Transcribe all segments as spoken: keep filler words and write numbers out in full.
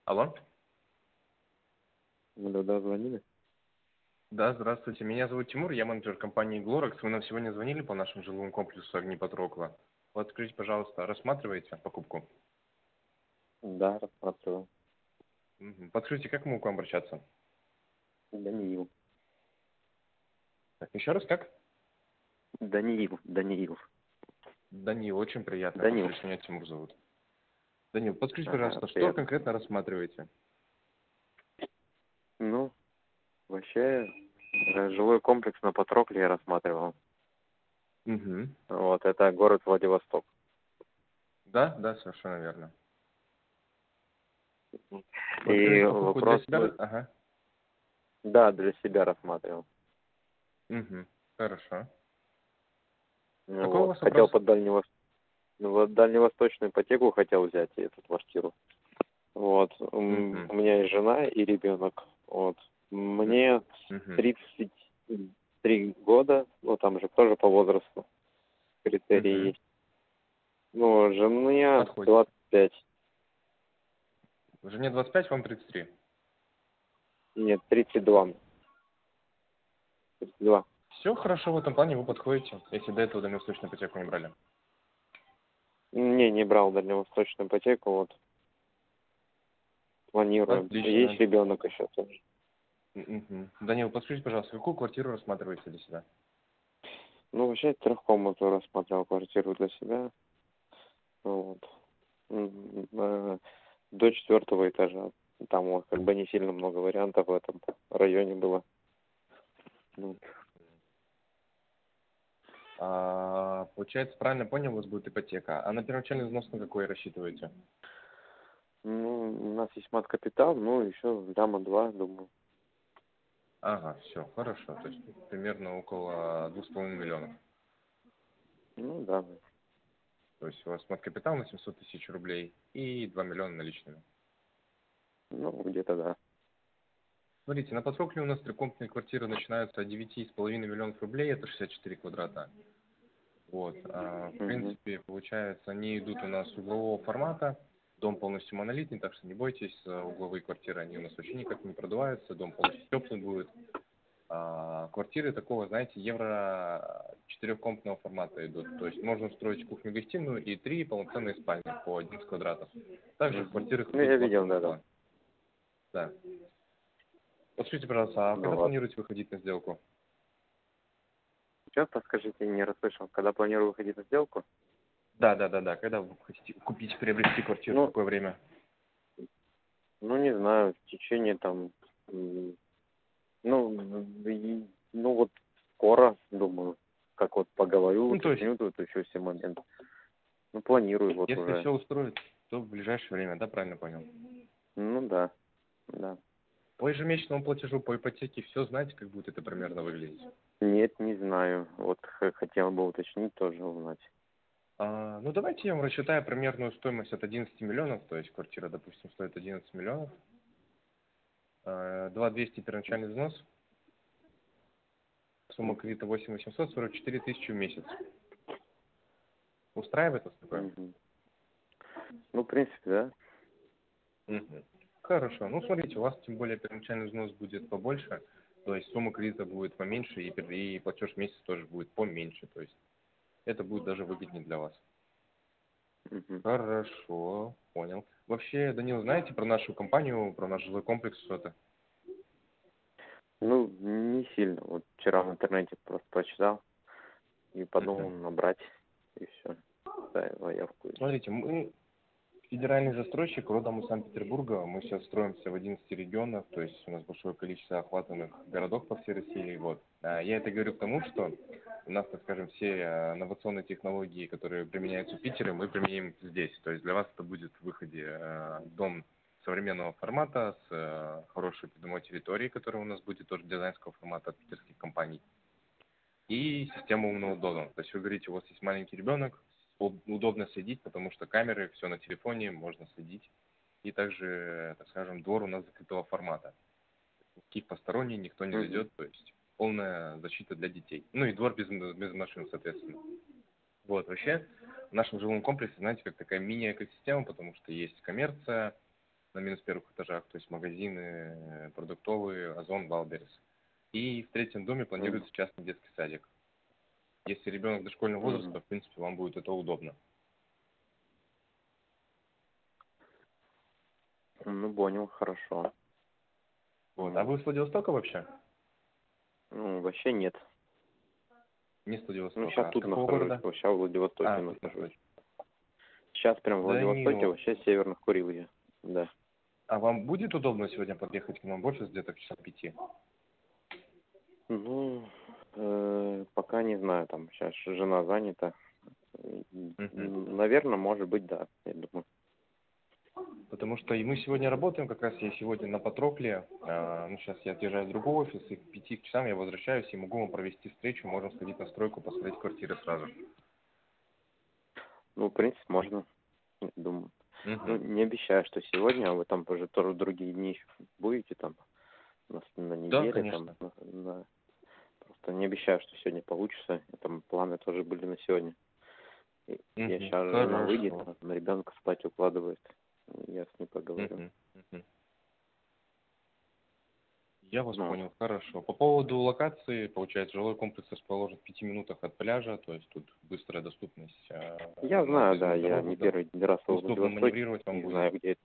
Алло? Алло, да, звонили? Да, здравствуйте. Меня зовут Тимур, я менеджер компании Glorex. Вы нам сегодня звонили по нашему жилому комплексу Огни Патрокла. Вот скажите, пожалуйста, рассматриваете покупку? Да, рассматривал. Мгм. Подскажите, как могу к вам обращаться? Даниил. Так, еще раз как? Даниил, Даниил. Данил, очень приятно. Данил. Повторюсь, меня Тимур зовут. Данил, подскажите, Ага, пожалуйста, что приятно. конкретно рассматриваете? Ну, вообще, э, жилой комплекс на Патрокле я рассматривал. Угу. Вот, это город Владивосток. Да, да, совершенно верно. И Подскажите, покупку для вопрос, себя... ну, Ага. да, для себя рассматривал. Угу. Хорошо. Ну Какой у вот, вас хотел вопрос? под Дальневосток. Ну, вот дальневосточную ипотеку хотел взять и эту квартиру. Вот, м, Угу. у меня есть жена и ребенок. Вот, мне Угу. тридцать три года, ну, там же тоже по возрасту критерии Угу. есть. Ну, жене Подходит. двадцать пять. Жене двадцать пять, вам тридцать три. Нет, тридцать два. тридцать два. Все хорошо в этом плане, вы подходите, если до этого дальневосточную ипотеку не брали. Не, не брал дальневосточную ипотеку, вот планируем. Есть Отлично. ребенок еще тоже. Мгм. Данил, подскажите, пожалуйста, какую квартиру рассматриваете для себя? Ну, вообще трехкомнатную рассмотрел квартиру для себя. Вот. М, э, До четвертого этажа. Там вот как бы не сильно много вариантов в этом районе было. Вот. А, получается, правильно понял, у вас будет ипотека. А на первоначальный взнос на какой рассчитываете? Ну, у нас есть мат-капитал, ну, еще ляма два, думаю. Ага, все, хорошо. То есть примерно около двух с половиной миллионов. Ну, да. То есть у вас капитал на семьсот тысяч рублей и два миллиона наличными. Ну, где-то да. Смотрите, на Патрокле у нас трехкомнатные квартиры начинаются от девяти с половиной миллионов рублей, это шестьдесят четыре квадрата. Вот, а, в Угу. принципе, получается, они идут у нас углового формата, дом полностью монолитный, так что не бойтесь, э, угловые квартиры, они у нас вообще никак не продуваются, дом полностью теплый будет. А, квартиры такого, знаете, евро четырехкомнатного формата идут, то есть можно строить кухню-гостиную и три полноценные спальни по одиннадцать квадратов. Также в Угу. квартирах Ну, я идут два видел, да-да. санузла. Да. Подскажите, пожалуйста, а Ну, когда вот. планируете выходить на сделку? Сейчас подскажите, не расслышал. Когда планирую выходить на сделку? Да, да, да, да. Когда вы хотите купить, приобрести квартиру, в Ну, какое время? ну не знаю, в течение там, м, ну, и- ну вот скоро, думаю, как вот поговорю, Ну, то есть, уточню тут еще все моменты. Ну, планирую вот если уже. все устроит, то в ближайшее время, да, правильно понял? Ну да, да. По ежемесячному платежу по ипотеке все знаете, как будет это примерно выглядеть? Нет, не знаю. Вот х- хотел бы уточнить, тоже узнать. А, ну, давайте я вам рассчитаю примерную стоимость от одиннадцати миллионов, то есть квартира, допустим, стоит одиннадцать миллионов. А, два двести первоначальный взнос, сумма кредита восемь восемьсот, сорок четыре тысячи в месяц. Устраивает вас такое? Мгм. Ну, в принципе, да. Мгм. Хорошо. Ну, смотрите, у вас тем более первоначальный взнос будет побольше, то есть сумма кредита будет поменьше, и, пер- и платеж в месяц тоже будет поменьше, то есть это будет даже выгоднее для вас. Мгм. Хорошо, понял. Вообще, Данил, знаете про нашу компанию, про наш жилой комплекс что-то? Ну, не сильно. Вот вчера в интернете просто прочитал и подумал Мгм. набрать, и все. Ставил заявку, и все. Смотрите, мы федеральный застройщик родом из Санкт-Петербурга. Мы сейчас строимся в одиннадцати регионах, то есть у нас большое количество охватанных городов по всей России. Вот. А Я это говорю к тому, что у нас, так скажем, все э, инновационные технологии, которые применяются в Питере, мы применяем здесь. То есть для вас это будет в выходе э, дом современного формата с э, хорошей придомовой территорией, которая у нас будет тоже дизайнского формата от питерских компаний. И система умного дома. То есть вы говорите, у вас есть маленький ребенок, у- удобно следить, потому что камеры, все на телефоне, можно следить. И также, так скажем, двор у нас закрытого формата. Никаких посторонних никто не Мгм. зайдет, то есть полная защита для детей. Ну и двор без, без машин, соответственно. Вот, вообще, в нашем жилом комплексе, знаете, как такая мини-экосистема, потому что есть коммерция, на минус первых этажах, то есть магазины, продуктовые, Озон, Валберес. И в третьем доме планируется частный детский садик. Если ребенок дошкольного возраста, Мгм. в принципе, вам будет это удобно. Ну, понял, хорошо. Вот. А вы с Владивостока вообще? Ну, вообще нет. Не с Ну, Владивостока. сейчас А с тут какого нахожусь, города? вообще в Владивостоке А, тут нахожусь. находитесь. Сейчас прям в Владивостоке, Данил, вообще северных Курил я. Да. а вам будет удобно сегодня подъехать к нам в офис где-то к часам пяти? Ну, э, пока не знаю, там сейчас жена занята. Мгм. Наверное, может быть, да, я думаю. Потому что и мы сегодня работаем, как раз я сегодня на Патрокле. А, ну, сейчас я отъезжаю в другой офис, и к пяти часам я возвращаюсь и могу вам провести встречу, можем сходить на стройку, посмотреть квартиры сразу. Ну, в принципе, можно, я думаю. Ну, Мгм. не обещаю, что сегодня, а вы там уже тоже другие дни еще будете там на, на Да, неделе, там, конечно. на, на- просто не обещаю, что сегодня получится. И там планы тоже были на сегодня. И я Мгм. сейчас, жена выйдет, Хорошо. на ребенка спать укладывает. Я с ней поговорю. Мгм. Мгм. Я вас Ну, понял, хорошо. По поводу локации, получается, жилой комплекс расположен в пяти минутах от пляжа, то есть тут быстрая доступность а, я на знаю, да, выездную я дорогу, не да. первый раз в Удобно Владивостоке, маневрировать вам не будет. знаю, где это.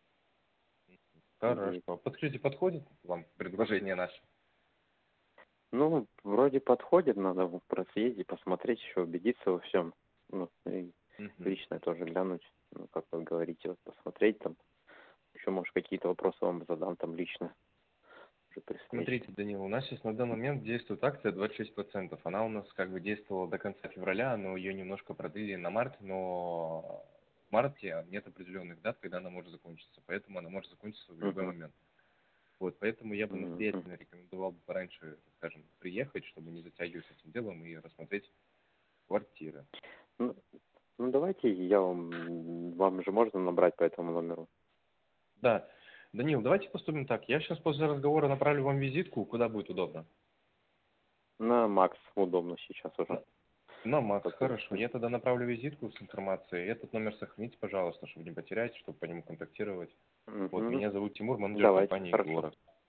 Где это. Хорошо. Подскажите, подходит вам предложение наше? Ну, вроде подходит, надо просто съездить, посмотреть еще, убедиться во всем. Ну, и Мгм. лично тоже глянуть, ну, как вы говорите, вот посмотреть там. Еще, может, какие-то вопросы вам задам там лично уже при встрече. Смотрите, Данил, у нас сейчас на данный момент действует акция двадцать шесть процентов. Она у нас как бы действовала до конца февраля, но ее немножко продлили на март, но в марте нет определенных дат, когда она может закончиться, поэтому она может закончиться в любой Угу. момент. Вот, поэтому я бы Угу. настоятельно рекомендовал бы пораньше, скажем, приехать, чтобы не затягивать с этим делом и рассмотреть квартиры. Ну, ну, давайте я вам, вам же можно набрать по этому номеру. Да, Данил, давайте поступим так. Я сейчас после разговора направлю вам визитку, куда будет удобно. На Макс удобно сейчас уже, На Макс, как хорошо. удобно. Я тогда направлю визитку с информацией. Этот номер сохраните, пожалуйста, чтобы не потерять, чтобы по нему контактировать. Вот, Угу. меня зовут Тимур, менеджер Давайте, компании хорошо. Эквора.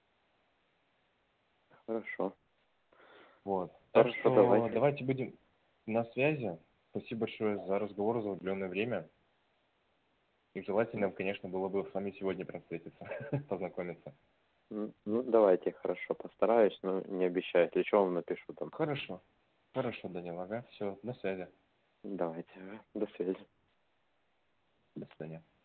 Хорошо. Вот. Так Хорошо, что давайте. давайте будем на связи. Спасибо большое за разговор, за уделенное время. И желательно, конечно, было бы с вами сегодня прям встретиться, познакомиться. М, Ну, давайте, хорошо, постараюсь, но не обещаю. Если что, вам напишу там. Хорошо. Хорошо, Данил, ага. Все, на связи. Давайте, ага. До связи. До свидания.